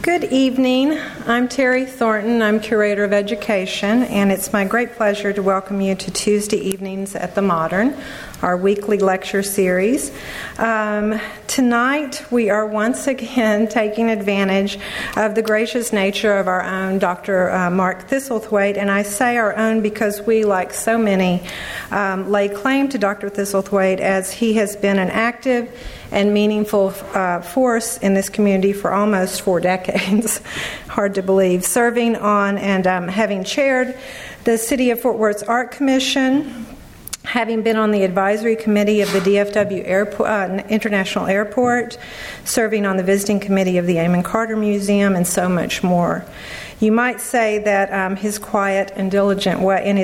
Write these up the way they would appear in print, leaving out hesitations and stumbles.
Good evening. I'm Terry Thornton. I'm Curator of Education, and it's my great pleasure to welcome you to Tuesday Evenings at the Modern, our weekly lecture series. Tonight, we are once again taking advantage of the gracious nature of our own Dr. Mark Thistlethwaite, and I say our own because we, like so many, lay claim to Dr. Thistlethwaite as he has been an active and meaningful force in this community for almost 4 decades. Hard to believe. Serving on and having chaired the City of Fort Worth's Art Commission, having been on the advisory committee of the DFW International Airport, serving on the visiting committee of the Amon Carter Museum, and so much more. You might say that in his own quiet and diligent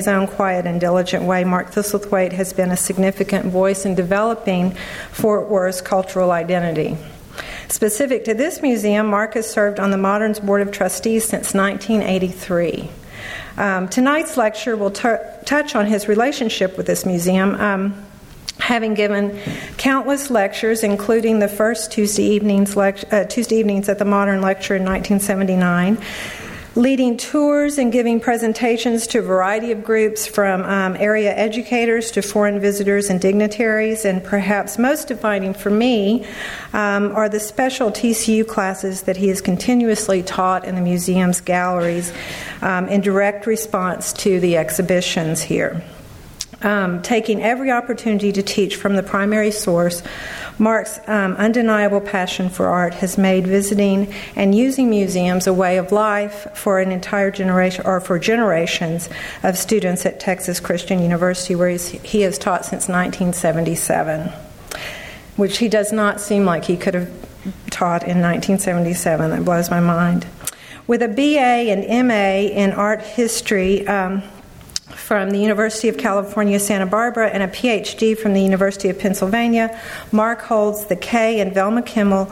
way, Mark Thistlethwaite has been a significant voice in developing Fort Worth's cultural identity. Specific to this museum, Mark has served on the Modern's Board of Trustees since 1983. Tonight's lecture will touch on his relationship with this museum, having given countless lectures, including the first Tuesday Evenings at the Modern lecture in 1979, leading tours and giving presentations to a variety of groups, from area educators to foreign visitors and dignitaries. And perhaps most defining for me are the special TCU classes that he has continuously taught in the museum's galleries in direct response to the exhibitions here. Taking every opportunity to teach from the primary source, Mark's undeniable passion for art has made visiting and using museums a way of life for an entire generation, or for generations of students at Texas Christian University, where he has taught since 1977, which he does not seem like he could have taught in 1977. That blows my mind. With a BA and MA in art history from the University of California, Santa Barbara, and a PhD from the University of Pennsylvania, Mark holds the Kay and Velma Kimball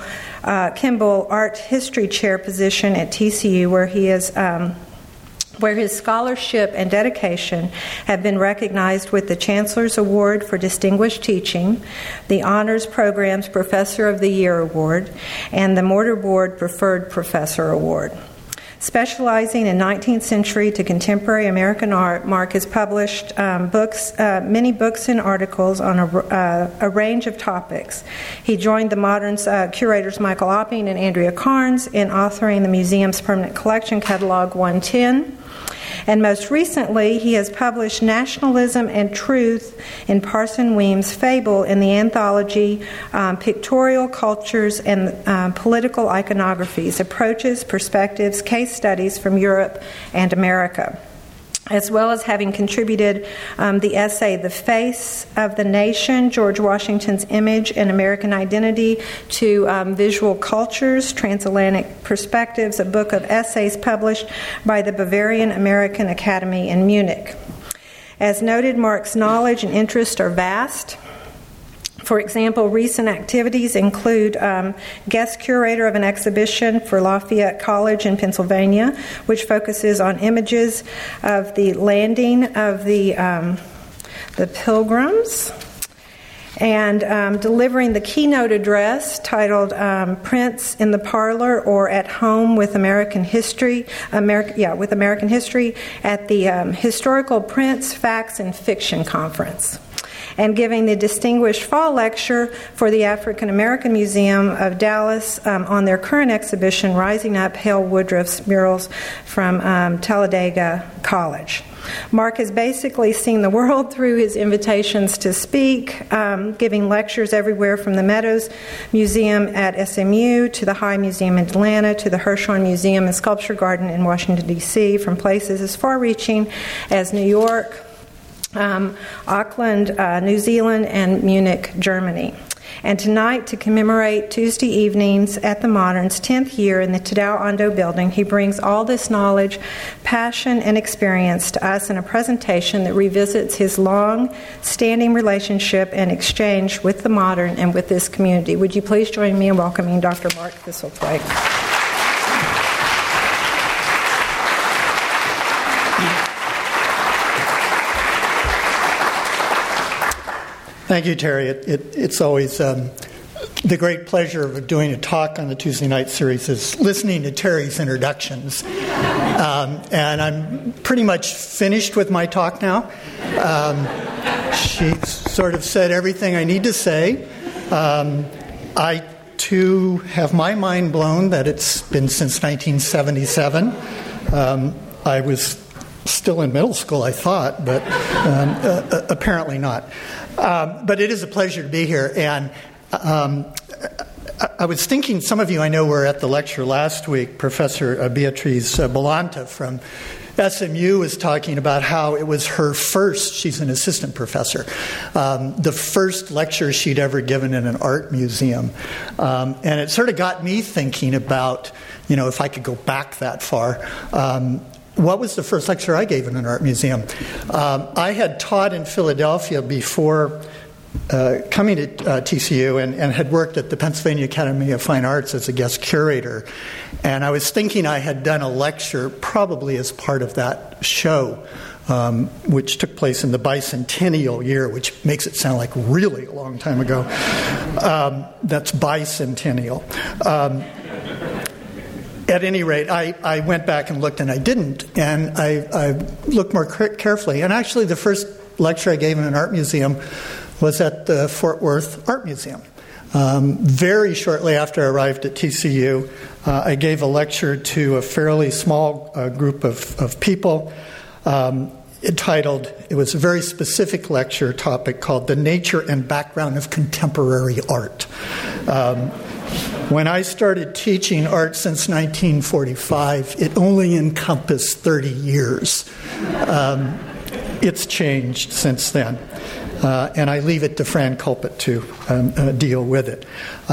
Art History Chair position at TCU, where his scholarship and dedication have been recognized with the Chancellor's Award for Distinguished Teaching, the Honors Program's Professor of the Year Award, and the Mortarboard Preferred Professor Award. Specializing in 19th century to contemporary American art, Mark has published many books and articles on a range of topics. He joined the Modern's curators Michael Opping and Andrea Carnes in authoring the museum's permanent collection catalog 110. And most recently, he has published Nationalism and Truth in Parson Weems' Fable in the anthology Pictorial Cultures and Political Iconographies, Approaches, Perspectives, Case Studies from Europe and America, as well as having contributed the essay The Face of the Nation, George Washington's Image and American Identity, to Visual Cultures, Transatlantic Perspectives, a book of essays published by the Bavarian American Academy in Munich. As noted, Mark's knowledge and interest are vast. For example, recent activities include guest curator of an exhibition for Lafayette College in Pennsylvania, which focuses on images of the landing of the Pilgrims, and delivering the keynote address titled "Prince in the Parlor" or "At Home with American History," at the Historical Prints, Facts, and Fiction Conference, and giving the distinguished fall lecture for the African American Museum of Dallas on their current exhibition, Rising Up, Hale Woodruff's Murals from Talladega College. Mark has basically seen the world through his invitations to speak, giving lectures everywhere from the Meadows Museum at SMU to the High Museum in Atlanta to the Hirshhorn Museum and Sculpture Garden in Washington, D.C., from places as far-reaching as New York, Auckland, New Zealand, and Munich, Germany. And tonight, to commemorate Tuesday Evenings at the Modern's 10th year in the Tadao Ando building, he brings all this knowledge, passion, and experience to us in a presentation that revisits his long-standing relationship and exchange with the Modern and with this community. Would you please join me in welcoming Dr. Mark Thistlethwaite? Thank you, Terry. It's always the great pleasure of doing a talk on the Tuesday night series is listening to Terry's introductions. And I'm pretty much finished with my talk now. She sort of said everything I need to say. I, too, have my mind blown that it's been since 1977. I was still in middle school, I thought, but apparently not. But it is a pleasure to be here. And I was thinking, some of you I know were at the lecture last week. Professor Beatriz Bolanta from SMU was talking about how it was her first, she's an assistant professor, the first lecture she'd ever given in an art museum. And it sort of got me thinking about, if I could go back that far, what was the first lecture I gave in an art museum? I had taught in Philadelphia before coming to TCU and had worked at the Pennsylvania Academy of Fine Arts as a guest curator. And I was thinking I had done a lecture probably as part of that show, which took place in the bicentennial year, which makes it sound like really a long time ago. That's bicentennial. At any rate, I went back and looked, and I didn't. And I looked more carefully. And actually, the first lecture I gave in an art museum was at the Fort Worth Art Museum. Very shortly after I arrived at TCU, I gave a lecture to a fairly small group of people entitled, it was a very specific lecture topic called The Nature and Background of Contemporary Art. When I started teaching art since 1945, it only encompassed 30 years. It's changed since then. And I leave it to Fran Culpet to deal with it.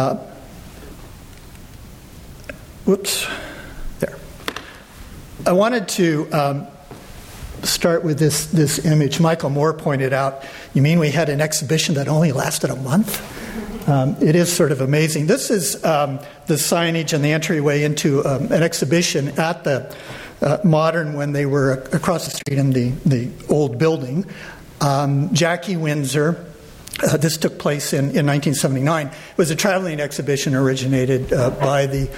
There. I wanted to start with this image. Michael Moore pointed out, you mean we had an exhibition that only lasted a month? It is sort of amazing. This is the signage and the entryway into an exhibition at the Modern when they were across the street in the old building. Jackie Windsor, this took place in 1979. It was a traveling exhibition originated by the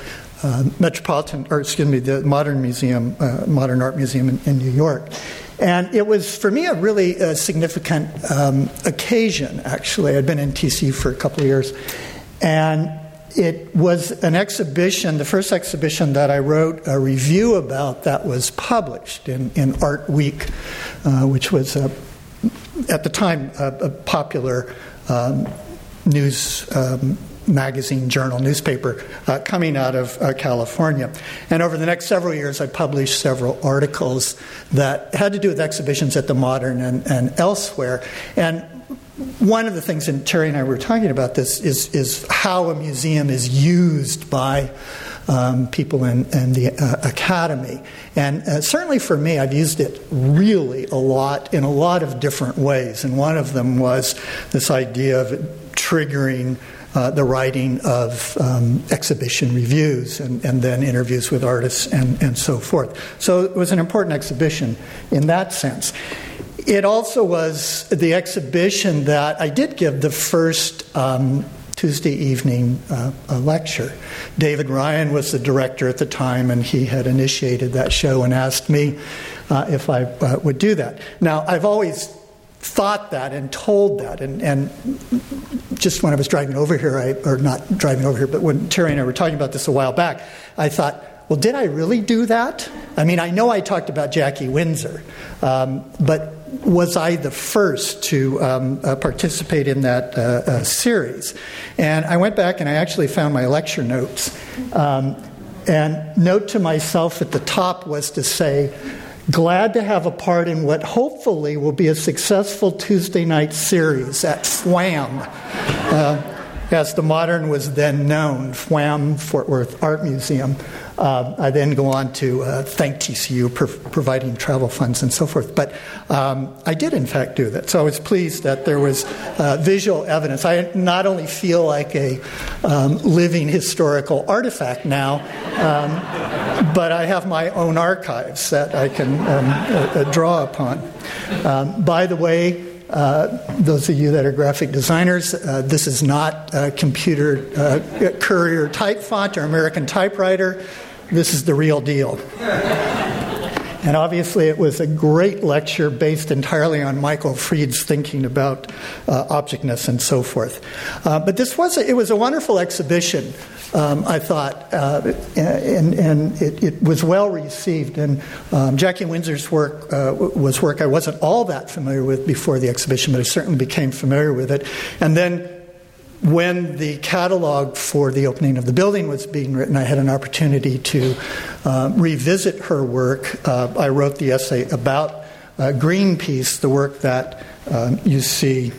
the Modern Museum, Modern Art Museum in New York. And it was, for me, a really significant occasion, actually. I'd been in TC for a couple of years. And it was an exhibition, the first exhibition that I wrote a review about that was published in Art Week, which was at the time, a popular news magazine, journal, newspaper coming out of California. And over the next several years, I published several articles that had to do with exhibitions at the Modern and elsewhere. And one of the things, and Terry and I were talking about this, is how a museum is used by people in the academy. And certainly for me, I've used it really a lot in a lot of different ways. And one of them was this idea of triggering the writing of exhibition reviews and then interviews with artists and so forth. So it was an important exhibition in that sense. It also was the exhibition that I did give the first Tuesday evening lecture. David Ryan was the director at the time, and he had initiated that show and asked me if I would do that. Now, I've always thought that and told that, and just when I was driving over here, or not driving over here, but when Terry and I were talking about this a while back, I thought, well, did I really do that? I mean, I know I talked about Jackie Windsor, but was I the first to participate in that series? And I went back and I actually found my lecture notes. And note to myself at the top was to say, glad to have a part in what hopefully will be a successful Tuesday night series at FWAM, as the Modern was then known, FWAM, Fort Worth Art Museum. I then go on to thank TCU for providing travel funds and so forth. But I did, in fact, do that. So I was pleased that there was visual evidence. I not only feel like a living historical artifact now, but I have my own archives that I can draw upon. By the way, those of you that are graphic designers, this is not computer Courier type font or American typewriter. This is the real deal. And obviously it was a great lecture based entirely on Michael Fried's thinking about objectness and so forth. But it was a wonderful exhibition, I thought, and it was well received. And Jackie Windsor's work was work I wasn't all that familiar with before the exhibition, but I certainly became familiar with it. And then when the catalog for the opening of the building was being written, I had an opportunity to revisit her work. I wrote the essay about Greenpeace, the work that you see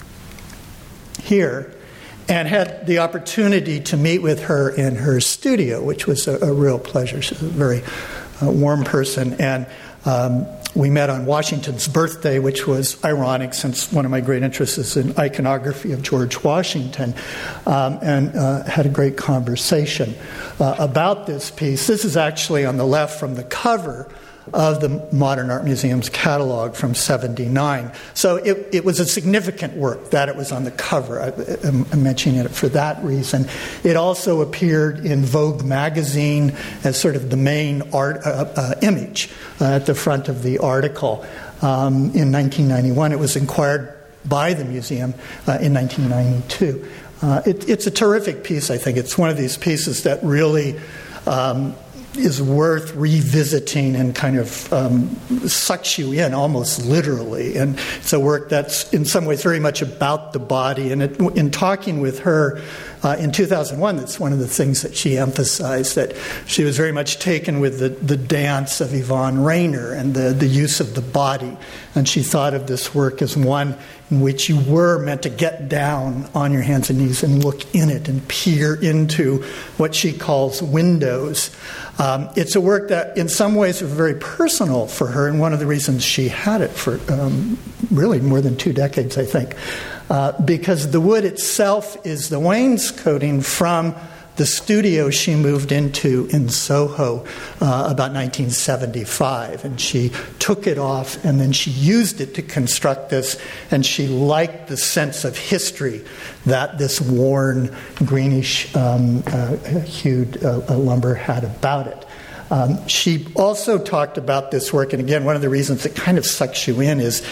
here, and had the opportunity to meet with her in her studio, which was a real pleasure. She's a very warm person. And we met on Washington's birthday, which was ironic since one of my great interests is in iconography of George Washington, and had a great conversation about this piece. This is actually on the left from the cover of the Modern Art Museum's catalog from '79. So it was a significant work that it was on the cover. I'm mentioning it for that reason. It also appeared in Vogue magazine as sort of the main art image at the front of the article. In 1991, it was inquired by the museum in 1992. It's a terrific piece, I think. It's one of these pieces that really is worth revisiting and kind of sucks you in almost literally. And it's a work that's in some ways very much about the body. And in talking with her in 2001, that's one of the things that she emphasized, that she was very much taken with the dance of Yvonne Rainer and the use of the body. And she thought of this work as one in which you were meant to get down on your hands and knees and look in it and peer into what she calls windows. It's a work that in some ways is very personal for her, and one of the reasons she had it for really more than 2 decades, I think, because the wood itself is the wainscoting from the studio she moved into in Soho about 1975. And she took it off and then she used it to construct this, and she liked the sense of history that this worn, greenish hued lumber had about it. She also talked about this work, and again, one of the reasons it kind of sucks you in is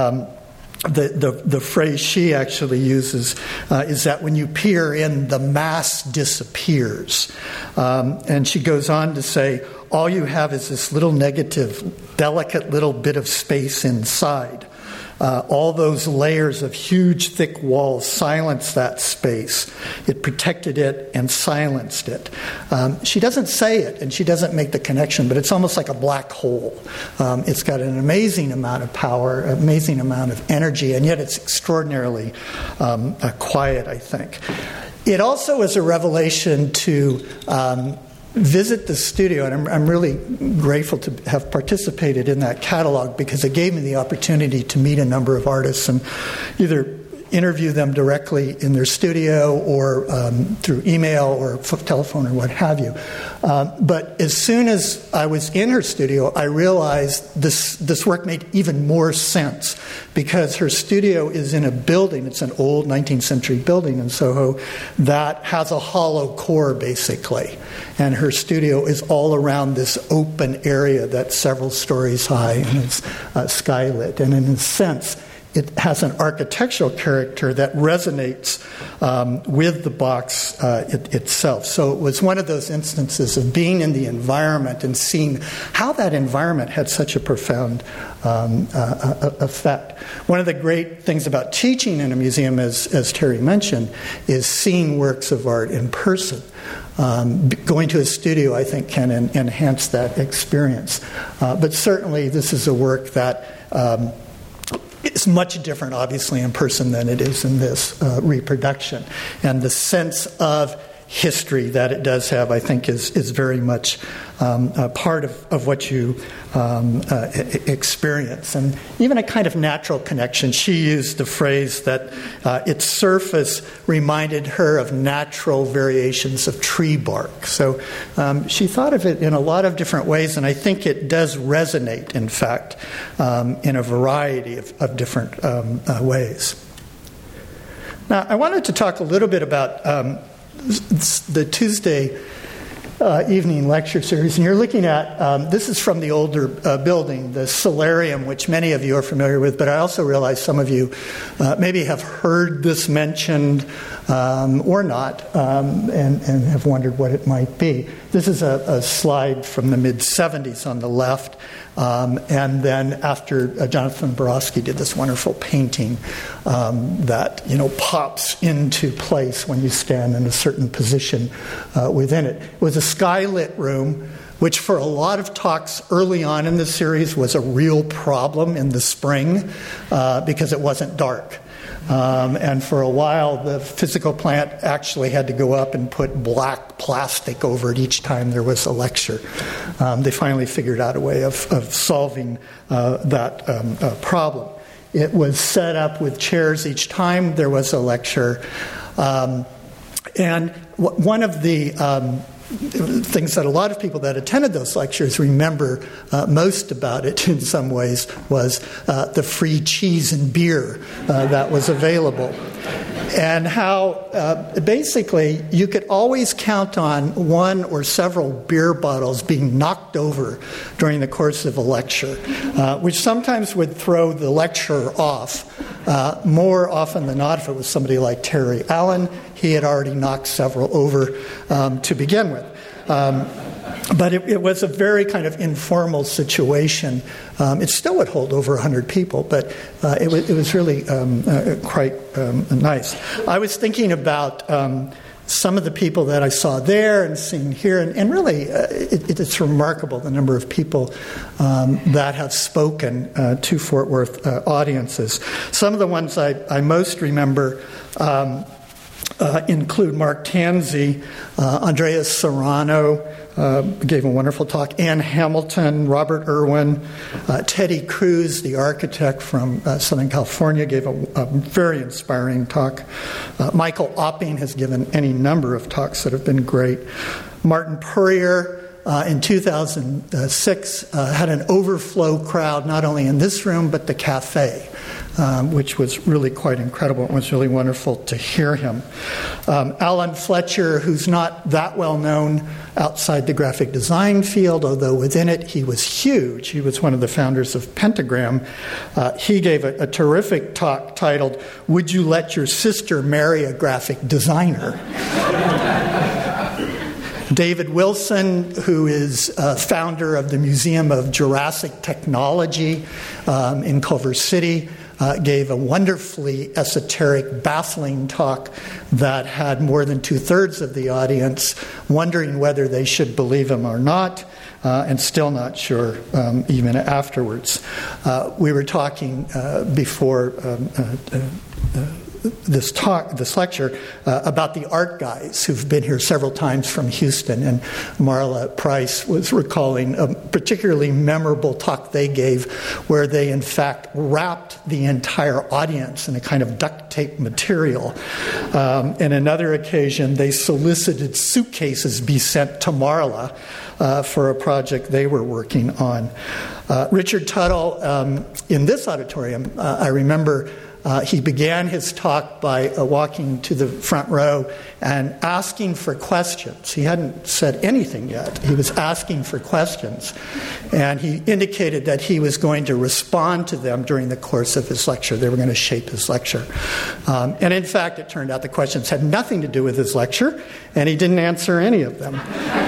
the phrase she actually uses is that when you peer in, the mass disappears. And she goes on to say, all you have is this little negative, delicate little bit of space inside. All those layers of huge, thick walls silenced that space. It protected it and silenced it. She doesn't say it, and she doesn't make the connection, but it's almost like a black hole. It's got an amazing amount of power, an amazing amount of energy, and yet it's extraordinarily quiet, I think. It also is a revelation to visit the studio, and I'm really grateful to have participated in that catalog because it gave me the opportunity to meet a number of artists and either interview them directly in their studio or through email or telephone or what have you. But as soon as I was in her studio, I realized this work made even more sense because her studio is in a building. It's an old 19th century building in Soho that has a hollow core, basically. And her studio is all around this open area that's several stories high and it's skylit. And in a sense, it has an architectural character that resonates with the box itself. So it was one of those instances of being in the environment and seeing how that environment had such a profound effect. One of the great things about teaching in a museum, as Terry mentioned, is seeing works of art in person. Going to a studio, I think, can enhance that experience. But certainly this is a work that it's much different, obviously, in person than it is in this reproduction. And the sense of history that it does have, I think, is very much a part of what you experience. And even a kind of natural connection. She used the phrase that its surface reminded her of natural variations of tree bark. So she thought of it in a lot of different ways, and I think it does resonate, in fact, in a variety of different ways. Now, I wanted to talk a little bit about the Tuesday evening lecture series, and you're looking at, this is from the older building, the Solarium, which many of you are familiar with, but I also realize some of you maybe have heard this mentioned or not, and have wondered what it might be. This is a slide from the mid-'70s on the left, and then after Jonathan Borowski did this wonderful painting that pops into place when you stand in a certain position within it. It was a skylit room, which for a lot of talks early on in the series was a real problem in the spring because it wasn't dark. And for a while, the physical plant actually had to go up and put black plastic over it each time there was a lecture. They finally figured out a way of solving that problem. It was set up with chairs each time there was a lecture. And one of the things that a lot of people that attended those lectures remember most about it in some ways was the free cheese and beer that was available. And how basically you could always count on one or several beer bottles being knocked over during the course of a lecture, which sometimes would throw the lecturer off. More often than not, if it was somebody like Terry Allen, he had already knocked several over to begin with. But it was a very kind of informal situation. It still would hold over 100 people, but it was really quite nice. I was thinking about some of the people that I saw there and seen here, and really it's remarkable the number of people that have spoken to Fort Worth audiences. Some of the ones I most remember include Mark Tansey, Andreas Serrano gave a wonderful talk, Ann Hamilton, Robert Irwin, Teddy Cruz, the architect from Southern California, gave a very inspiring talk. Michael Opping has given any number of talks that have been great. Martin Purrier, in 2006, had an overflow crowd, not only in this room, but the cafe, which was really quite incredible. It was really wonderful to hear him. Alan Fletcher, who's not that well known outside the graphic design field, although within it he was huge. He was one of the founders of Pentagram. He gave a terrific talk titled, "Would You Let Your Sister Marry a Graphic Designer?" David Wilson, who is founder of the Museum of Jurassic Technology in Culver City, gave a wonderfully esoteric, baffling talk that had more than 2/3 of the audience wondering whether they should believe him or not, and still not sure even afterwards. We were talking before this lecture about the art guys who've been here several times from Houston, and Marla Price was recalling a particularly memorable talk they gave where they in fact wrapped the entire audience in a kind of duct tape material. In another occasion, they solicited suitcases be sent to Marla for a project they were working on. Richard Tuttle, in this auditorium, I remember he began his talk by walking to the front row and asking for questions. He hadn't said anything yet. He was asking for questions. And he indicated that he was going to respond to them during the course of his lecture. They were going to shape his lecture. And in fact, it turned out the questions had nothing to do with his lecture, and he didn't answer any of them.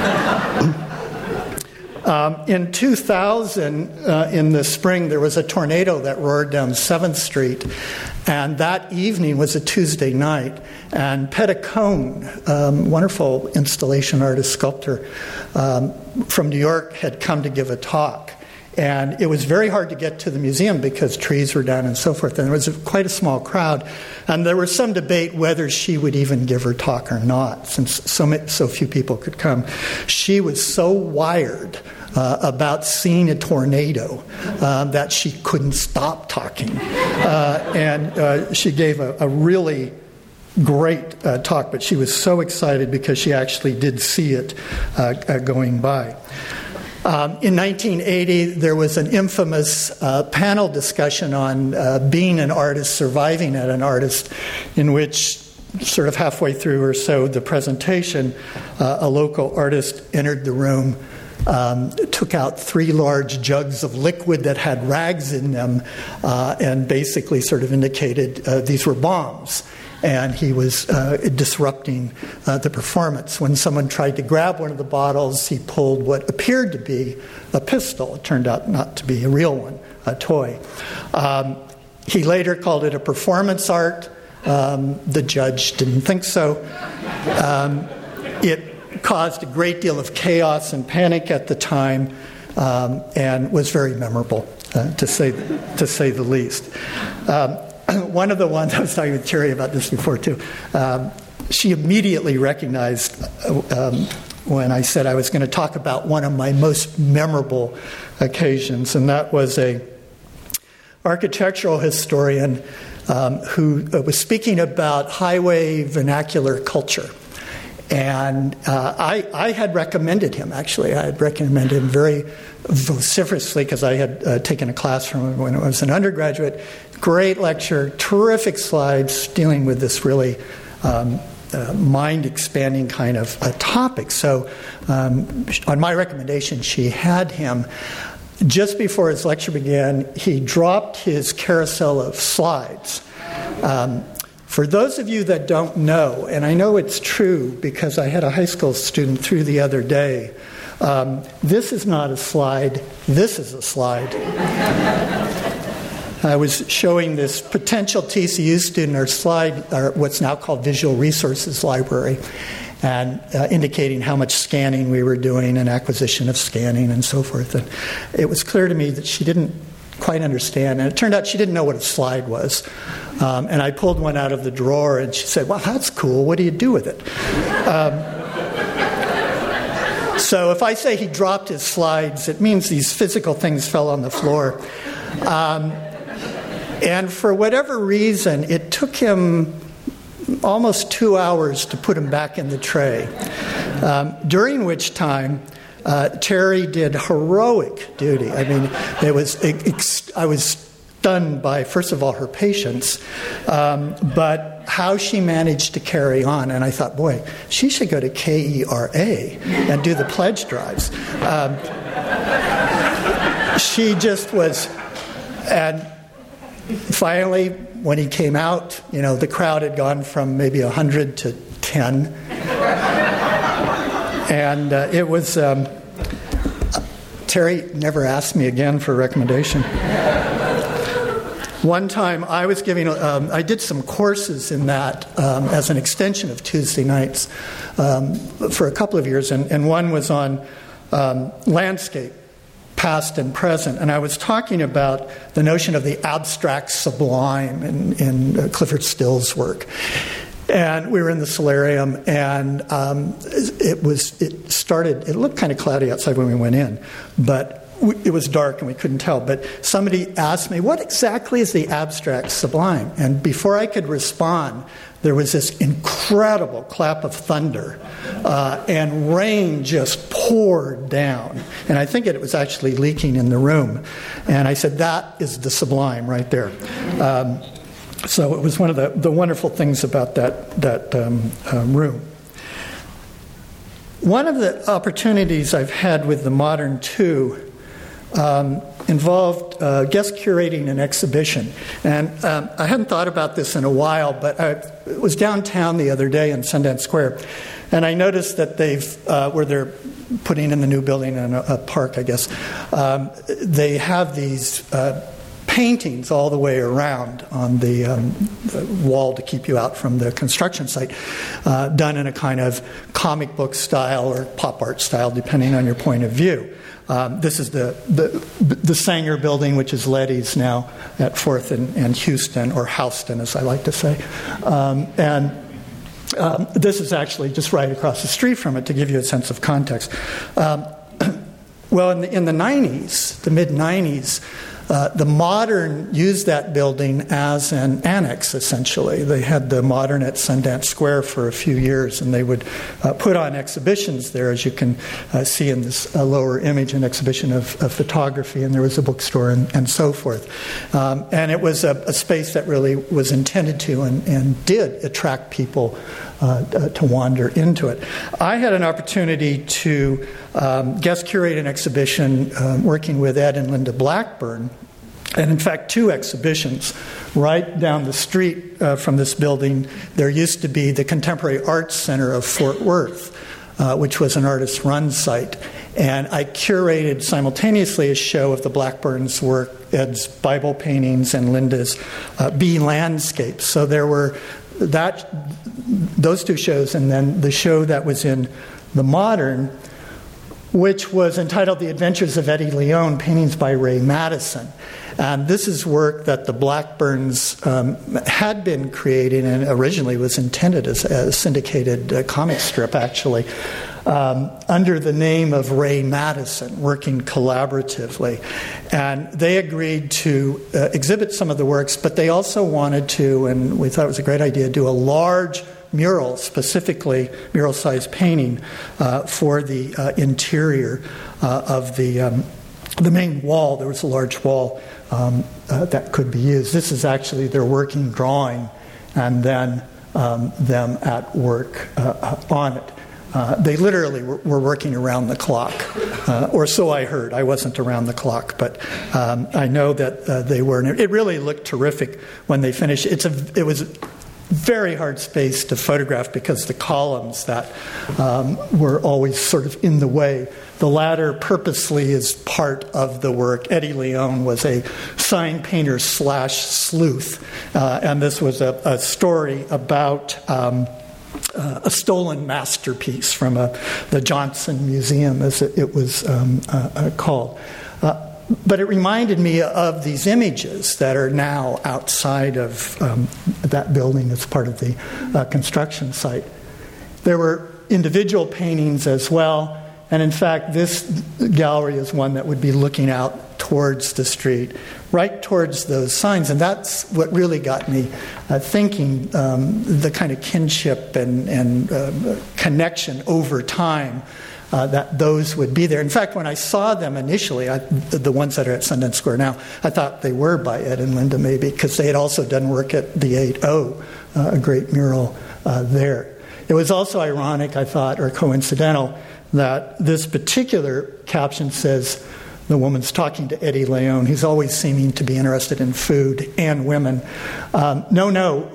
In 2000, in the spring, there was a tornado that roared down 7th Street, and that evening was a Tuesday night, and Petticone, wonderful installation artist, sculptor from New York, had come to give a talk. And it was very hard to get to the museum because trees were down and so forth. And there was quite a small crowd. And there was some debate whether she would even give her talk or not, since so few people could come. She was so wired about seeing a tornado that she couldn't stop talking. And she gave a really great talk, but she was so excited because she actually did see it going by. In 1980, there was an infamous panel discussion on being an artist, surviving as an artist, in which sort of halfway through or so the presentation, a local artist entered the room, took out 3 large jugs of liquid that had rags in them, and basically sort of indicated these were bombs. And he was disrupting the performance. When someone tried to grab one of the bottles, he pulled what appeared to be a pistol. It turned out not to be a real one, a toy. He later called it a performance art. The judge didn't think so. It caused a great deal of chaos and panic at the time, and was very memorable, to say the least. One of the ones, I was talking with Terry about this before too, she immediately recognized when I said I was going to talk about one of my most memorable occasions, and that was a architectural historian who was speaking about highway vernacular culture. And I had recommended him, actually. I had recommended him very vociferously because I had taken a class from him when I was an undergraduate. Great lecture, terrific slides dealing with this really mind-expanding kind of a topic. So on my recommendation, she had him. Just before his lecture began, he dropped his carousel of slides. For those of you that don't know, and I know it's true because I had a high school student through the other day, this is not a slide, this is a slide. I was showing this potential TCU student our slide, or what's now called Visual Resources Library, and indicating how much scanning we were doing and acquisition of scanning and so forth. And it was clear to me that she didn't quite understand, and it turned out she didn't know what a slide was. And I pulled one out of the drawer, and she said, "Well, that's cool. What do you do with it?" So if I say he dropped his slides, it means these physical things fell on the floor. And for whatever reason, it took him almost 2 hours to put them back in the tray, during which time Terry did heroic duty. I mean, I was stunned by, first of all, her patience, but how she managed to carry on. And I thought, boy, she should go to KERA and do the pledge drives. She just was, and finally, when he came out, the crowd had gone from maybe 100 to 10. And it was, Terry never asked me again for a recommendation. One time I was giving, I did some courses in that as an extension of Tuesday nights for a couple of years, and one was on landscape, past and present. And I was talking about the notion of the abstract sublime in Clifford Still's work. And we were in the solarium, and it looked kind of cloudy outside when we went in, but it was dark and we couldn't tell. But somebody asked me, what exactly is the abstract sublime? And before I could respond, there was this incredible clap of thunder, and rain just poured down. And I think it was actually leaking in the room. And I said, that is the sublime right there. So it was one of the wonderful things about that room. One of the opportunities I've had with the Modern Two involved guest curating an exhibition. And I hadn't thought about this in a while, but I was downtown the other day in Sundance Square, and I noticed that where they're putting in the new building in a park, I guess, they have these paintings all the way around on the wall to keep you out from the construction site, done in a kind of comic book style or pop art style, depending on your point of view. This is the Sanger building, which is Letty's now at 4th and Houston, or Houston, as I like to say. This is actually just right across the street from it, to give you a sense of context. Well, in the 90s, the mid-90s, the Modern used that building as an annex, essentially. They had the Modern at Sundance Square for a few years, and they would put on exhibitions there, as you can see in this lower image, an exhibition of photography, and there was a bookstore and so forth. And it was a space that really was intended to and did attract people to wander into it. I had an opportunity to guest curate an exhibition working with Ed and Linda Blackburn, and in fact 2 exhibitions. Right down the street from this building, there used to be the Contemporary Arts Center of Fort Worth, which was an artist-run site. And I curated simultaneously a show of the Blackburns' work, Ed's Bible paintings and Linda's bee landscapes. So there were those 2 shows, and then the show that was in the Modern, which was entitled The Adventures of Eddie Leon, Paintings by Ray Madison. And this is work that the Blackburns had been creating, and originally was intended as a syndicated comic strip, actually, under the name of Ray Madison, working collaboratively. And they agreed to exhibit some of the works, but they also wanted to, and we thought it was a great idea, do a large mural, specifically mural-sized painting for the interior of the main wall. There was a large wall that could be used. This is actually their working drawing, and then them at work on it. They literally were working around the clock, or so I heard. I wasn't around the clock, but I know that they were. And it really looked terrific when they finished. It was a very hard space to photograph because the columns that were always sort of in the way. The latter purposely is part of the work. Eddie Leon was a sign painter / sleuth, and this was a story about a stolen masterpiece from the Johnson Museum, as it was called. But it reminded me of these images that are now outside of that building as part of the construction site. There were individual paintings as well, and in fact, this gallery is one that would be looking out towards the street, right towards those signs, and that's what really got me thinking the kind of kinship and connection over time that those would be there. In fact, when I saw them initially, the ones that are at Sundance Square now, I thought they were by Ed and Linda maybe, because they had also done work at the 8-0, a great mural there. It was also ironic, I thought, or coincidental, that this particular caption says, the woman's talking to Eddie Leon. He's always seeming to be interested in food and women. No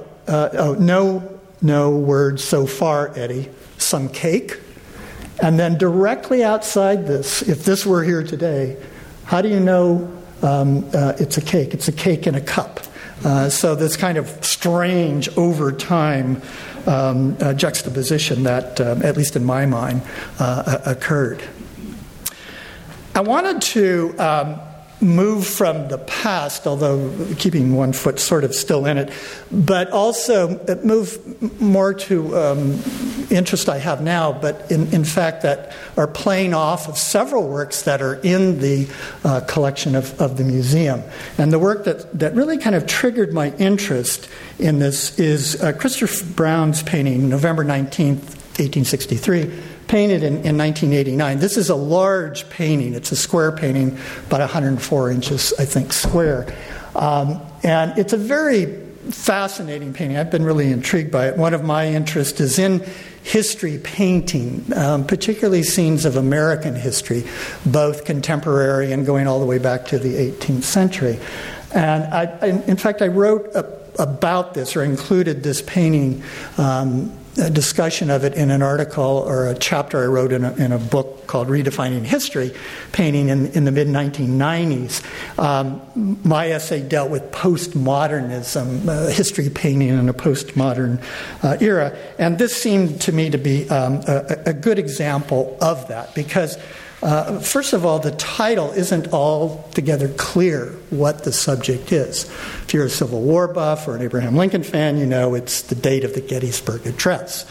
word so far, Eddie. Some cake? And then directly outside this, if this were here today, how do you know it's a cake? It's a cake in a cup. So this kind of strange, over time, juxtaposition that, at least in my mind, occurred. I wanted to move from the past, although keeping one foot sort of still in it, but also move more to interest I have now, but in fact that are playing off of several works that are in the collection of the museum. And the work that really kind of triggered my interest in this is Christopher Brown's painting, November 19th, 1863, painted in 1989. This is a large painting. It's a square painting, about 104 inches, I think, square. And it's a very fascinating painting. I've been really intrigued by it. One of my interests is in history painting, particularly scenes of American history, both contemporary and going all the way back to the 18th century. And in fact, I wrote about this, or included this painting discussion of it in an article or a chapter I wrote in a book called Redefining History Painting in the mid-1990s. My essay dealt with postmodernism, history painting in a postmodern era. And this seemed to me to be a good example of that because first of all, the title isn't altogether clear what the subject is. If you're a Civil War buff or an Abraham Lincoln fan, you know it's the date of the Gettysburg Address.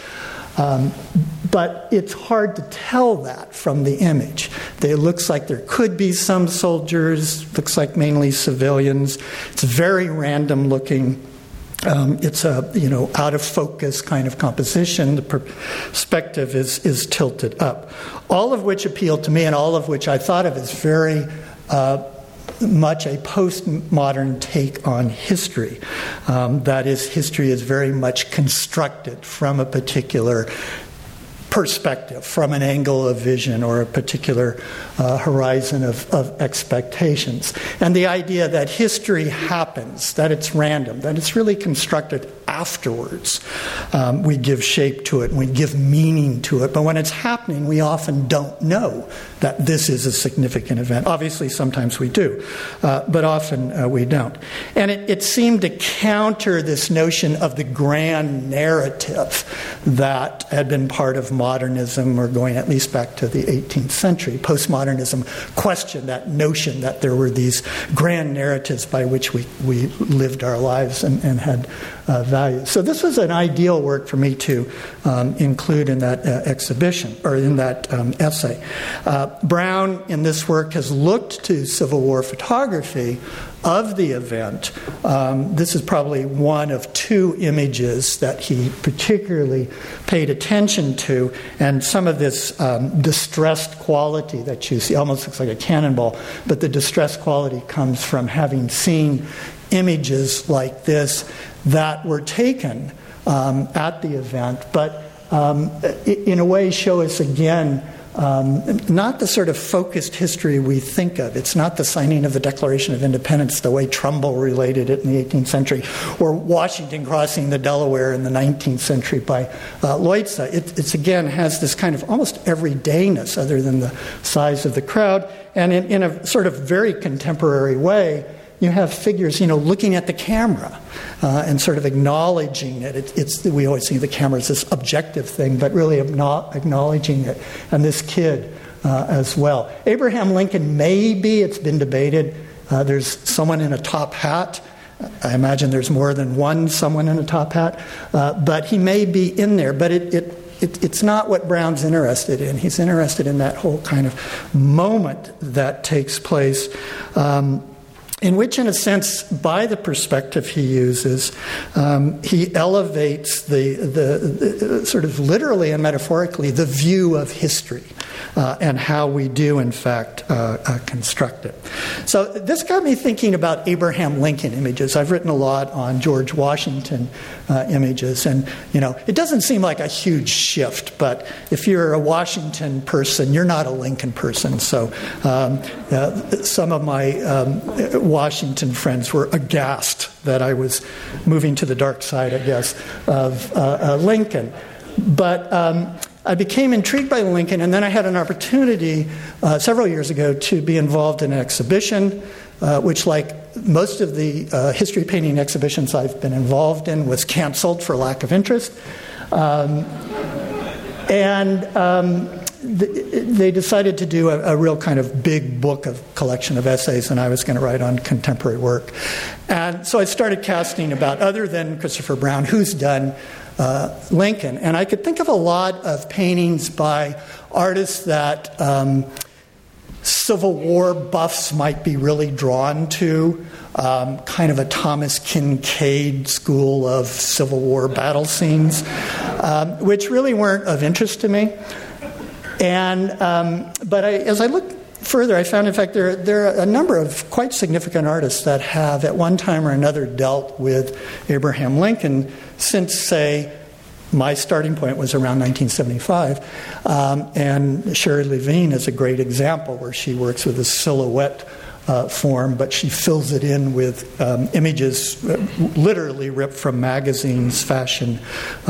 But it's hard to tell that from the image. It looks like there could be some soldiers, looks like mainly civilians. It's very random looking. It's a out of focus kind of composition. The perspective is tilted up. All of which appealed to me, and all of which I thought of as very much a postmodern take on history. That is, history is very much constructed from a particular perspective, from an angle of vision or a particular horizon of expectations. And the idea that history happens, that it's random, that it's really constructed afterwards. We give shape to it and we give meaning to it. But when it's happening, we often don't know that this is a significant event. Obviously, sometimes we do, but often we don't. And it seemed to counter this notion of the grand narrative that had been part of modernism, or going at least back to the 18th century. Postmodernism questioned that notion that there were these grand narratives by which we lived our lives and had value. So this was an ideal work for me to include in that exhibition, or in that essay. Brown, in this work, has looked to Civil War photography of the event. This is probably one of two images that he particularly paid attention to, and some of this distressed quality that you see almost looks like a cannonball, but the distressed quality comes from having seen images like this that were taken at the event, but in a way show us again not the sort of focused history we think of. It's not the signing of the Declaration of Independence the way Trumbull related it in the 18th century, or Washington crossing the Delaware in the 19th century by Loitza. It's again has this kind of almost everydayness other than the size of the crowd, and in a sort of very contemporary way, you have figures, looking at the camera and sort of acknowledging it. We always see the camera as this objective thing, but really acknowledging it. And this kid as well. Abraham Lincoln, maybe, it's been debated. There's someone in a top hat. I imagine there's more than one someone in a top hat. But he may be in there. But it's not what Brown's interested in. He's interested in that whole kind of moment that takes place, in which, in a sense, by the perspective he uses, he elevates the sort of literally and metaphorically the view of history and how we do, in fact, construct it. So this got me thinking about Abraham Lincoln images. I've written a lot on George Washington images, and it doesn't seem like a huge shift, but if you're a Washington person, you're not a Lincoln person. So some of my Washington friends were aghast that I was moving to the dark side, I guess, of Lincoln. But I became intrigued by Lincoln, and then I had an opportunity several years ago to be involved in an exhibition, which, like most of the history painting exhibitions I've been involved in, was canceled for lack of interest. They decided to do a real kind of big book of collection of essays, and I was going to write on contemporary work. And so I started casting about, other than Christopher Brown, who's done Lincoln. And I could think of a lot of paintings by artists that Civil War buffs might be really drawn to, kind of a Thomas Kincaid school of Civil War battle scenes, which really weren't of interest to me. But as I looked further, I found, in fact, there are a number of quite significant artists that have, at one time or another, dealt with Abraham Lincoln since, say, my starting point was around 1975. And Sherry Levine is a great example where she works with a silhouette form, but she fills it in with images literally ripped from magazines, fashion